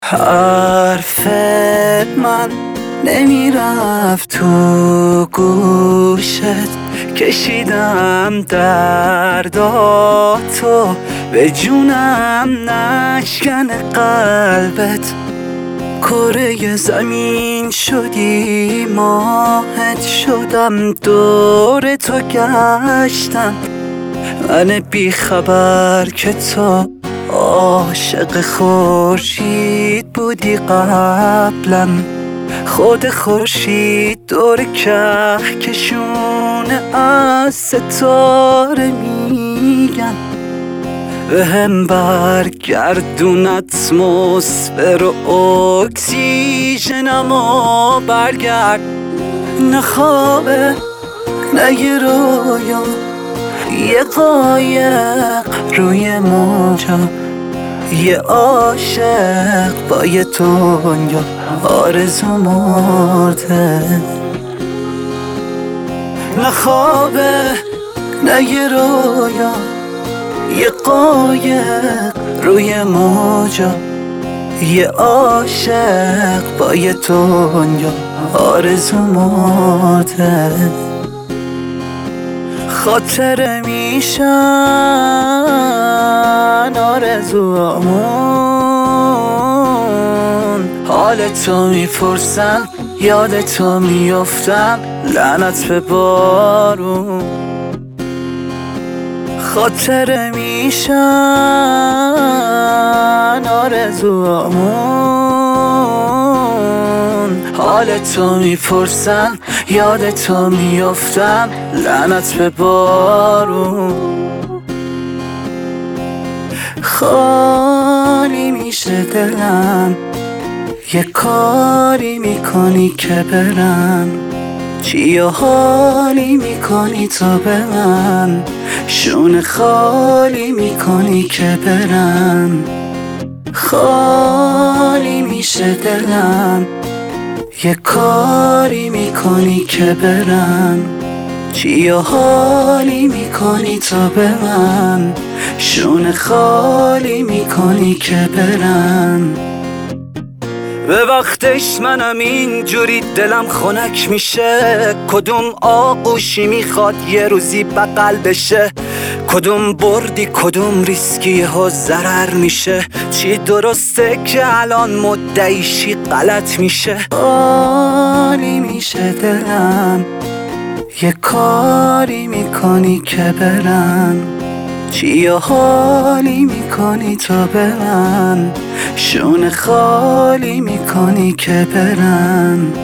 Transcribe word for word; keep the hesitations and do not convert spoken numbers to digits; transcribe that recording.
حرف من نمیرفت تو گوشت، کشیدم درداتو به جونم نشکن قلبت. کره زمین شدی ماهت شدم، دور تو گشتم من بی خبر که تو عاشق خورشید بودی قبلم. خود خورشید دور کهکشون از ستاره میگن، به هم برگردون اتمسفر و اکسیژنمو برگرد. نه خوابه نه یه رویا، یه قایق روی موجا، یه عاشق با یه دنیا آرزو مرده. نه خوابه نه یه رویا، یه قایق روی موجا، یه عاشق با یه دنیا آرزو مرده. خاطره میشن آرزوامون، حال تو میپرسم یاد تو میافتم، لعنت به بارون. خاطره میشن آرزوامون، حال تو میپرسم یاد تو میافتم، لعنت به بارون. خالی میشه دلم، یه کاری میکنی که برم، چی و حالی میکنی تا به من، شونه خالی میکنی که برم. خالی میشه دلم، یه کاری میکنی که برم، چی و حالی میکنی تا به من، شونه خالی میکنی که برم. به وقتش منم اینجوری دلم خنک میشه، کدوم آغوشی میخواد یه روزی بغل بشه، کدوم بردی کدوم ریسکی ها ضرر میشه، چی درسته که الان مدعیشی غلط میشه. خالی میشه دلم، یه کاری میکنی که برم، چی و حالی میکنی تا به من، شونه خالی میکنی که برم.